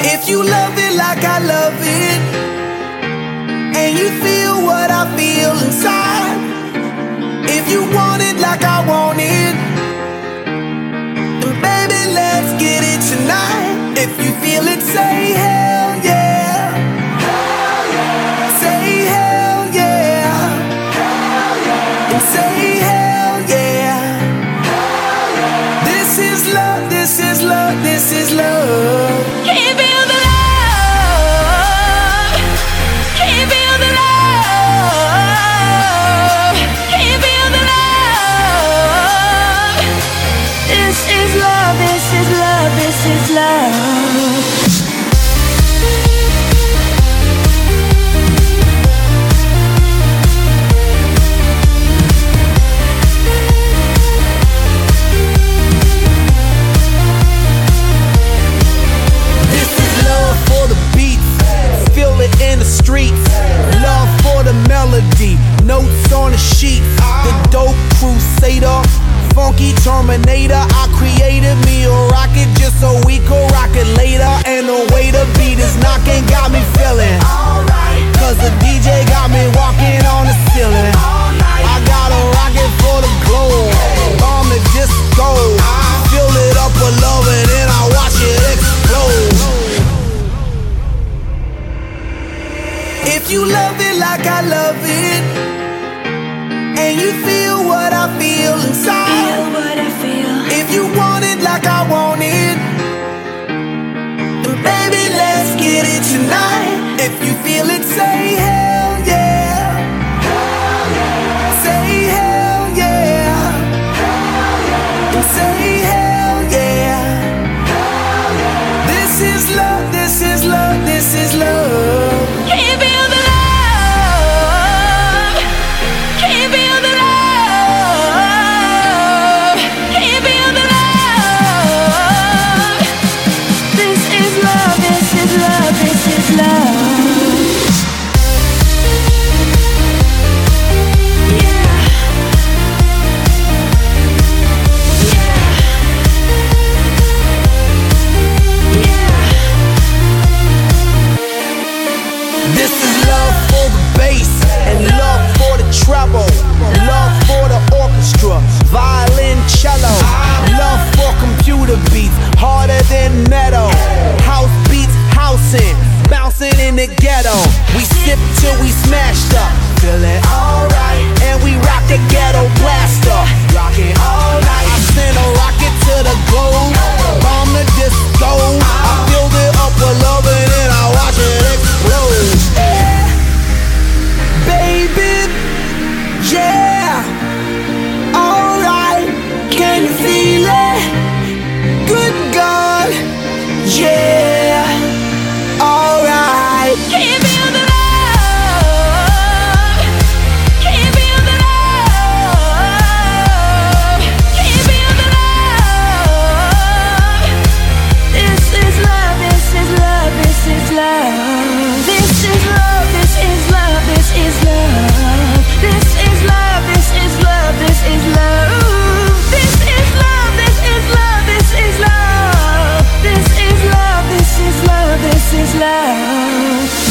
If you love it like I love it, and you feel what I feel inside, if you want it like I want it, then baby, let's get it tonight. If you feel it, say hell yeah. Hell yeah. Say hell yeah. Hell yeah. And say hell yeah. Hell yeah. This is love, this is love, this is love. Can you feel the love? Can you feel the love? Can you feel the love? This is love, this is love, this is love. In the streets, love for the melody, notes on the sheet. The dope crusader, funky terminator. I created me a rocket just so we could rock it later. And the way the beat is knocking got me feeling alright, cause the DJ got me walking on the ceiling. I got a rocket for the globe, bomb the disco, fill it up with love and then I watch it explode. If you love it like I love it, and you feel what I feel inside, if you want it like I want it, then baby, let's get it tonight. If you feel it, say hell yeah. Hell yeah. Say hell yeah. Hell yeah. And say hell yeah. Hell yeah. This is love, this is love, this is love. Can you feel the love? Can you feel the love? Can you feel the love? This is love, this is love, this is love. This is love for the bass and love for the treble, love for the orchestra, violin, cello, love for computer beats, harder than metal, house beats, housing, bouncing in the ghetto. We sip till we smashed up, feeling alright, and we rock the ghetto blaster, rocking all night. I send a rocket to the globe, bomb the disco, I filled it up with love and then I watch it explode. Baby, yeah, alright, can you feel it? Good God, yeah, alright. Can you feel the love? Can you feel the love? Can you feel the love? This is love, this is love, this is love. This is love, this is love, this is love. This is love, this is love, this is love. This is love, this is love, this is love. This is love, this is love, this is love.